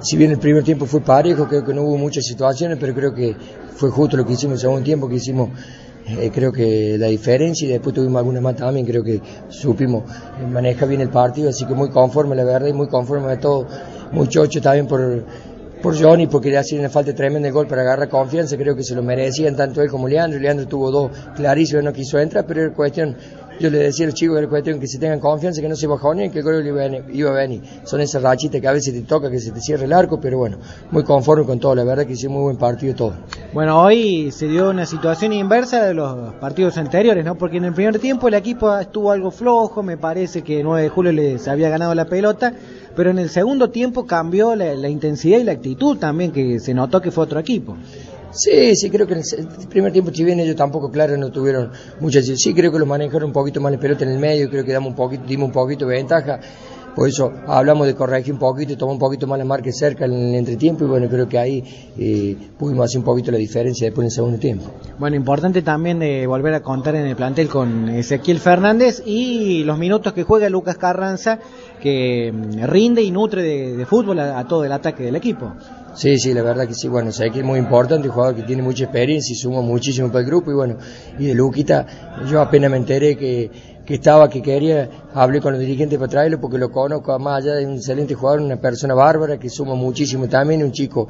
Si bien el primer tiempo fue parejo, creo que no hubo muchas situaciones, pero creo que fue justo lo que hicimos el segundo tiempo, que hicimos creo que la diferencia, y después tuvimos algunas más también, creo que supimos manejar bien el partido, así que muy conforme la verdad, y muy conforme a todo, muy chocho también por Johnny, porque le hacía una falta tremenda el gol para agarrar confianza, creo que se lo merecían tanto él como Leandro tuvo dos clarísimos, no quiso entrar, pero era cuestión, yo le decía a los chicos que era cuestión que se tengan confianza, que no se bajonen, que el gol iba a venir, son esas rachitas que a veces te toca, que se te cierre el arco, pero bueno, muy conforme con todo, la verdad que hicimos muy buen partido todo. Bueno, hoy se dio una situación inversa de los partidos anteriores, ¿no? Porque en el primer tiempo el equipo estuvo algo flojo, me parece que 9 de julio les había ganado la pelota, pero en el segundo tiempo cambió la intensidad y la actitud también, que se notó que fue otro equipo. Sí, creo que en el primer tiempo, si bien ellos tampoco, claro, no tuvieron muchas, sí creo que los manejaron un poquito más la pelota en el medio, creo que dimos un poquito de ventaja, por eso hablamos de corregir un poquito y tomar un poquito más la marca cerca en el entretiempo, y bueno, creo que ahí pudimos hacer un poquito la diferencia después en el segundo tiempo. Bueno, importante también de volver a contar en el plantel con Ezequiel Fernández y los minutos que juega Lucas Carranza, que rinde y nutre de fútbol a todo el ataque del equipo. Sí, la verdad que sí, bueno, sé que es muy importante, un jugador que tiene mucha experiencia y suma muchísimo para el grupo, y bueno, y de Luquita, yo apenas me enteré que quería, hablé con los dirigentes para traerlo porque lo conozco, más allá de un excelente jugador, una persona bárbara que suma muchísimo también, un chico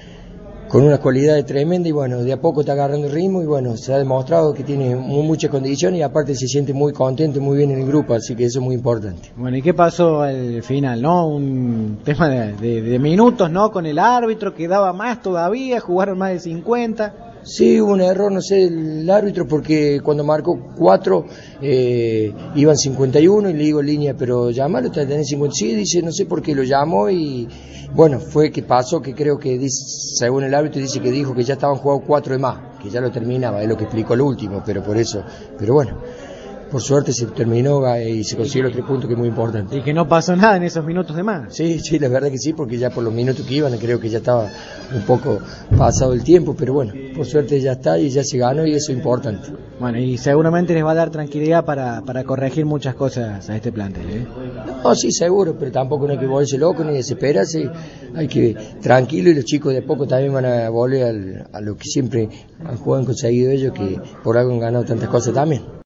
con una cualidad tremenda, y bueno, de a poco está agarrando el ritmo, y bueno, se ha demostrado que tiene muchas condiciones, y aparte se siente muy contento, muy bien en el grupo, así que eso es muy importante. Bueno, ¿y qué pasó al final, no? Un tema de minutos, ¿no? Con el árbitro, que daba más todavía, jugaron más de 50. Sí, hubo un error, no sé, el árbitro, porque cuando marcó 4 iban 51, y le digo línea, pero llámalo, tenés 50, sí, dice, no sé por qué lo llamó, y bueno, fue que pasó, que creo que dice, según el árbitro dice que dijo que ya estaban jugados 4 de más, que ya lo terminaba, es lo que explicó el último, pero por eso, pero bueno, por suerte se terminó y se consiguió los 3 puntos, que es muy importante. Y que no pasó nada en esos minutos de más. Sí, la verdad que sí, porque ya por los minutos que iban, creo que ya estaba un poco pasado el tiempo, pero bueno, por suerte ya está y ya se ganó, y eso es importante. Bueno, y seguramente les va a dar tranquilidad para corregir muchas cosas a este plantel, ¿eh? No, sí, seguro, pero tampoco no hay que volverse loco ni desesperarse, hay que tranquilo, y los chicos de poco también van a volver a lo que siempre han jugado, han conseguido ellos, que por algo han ganado tantas cosas también.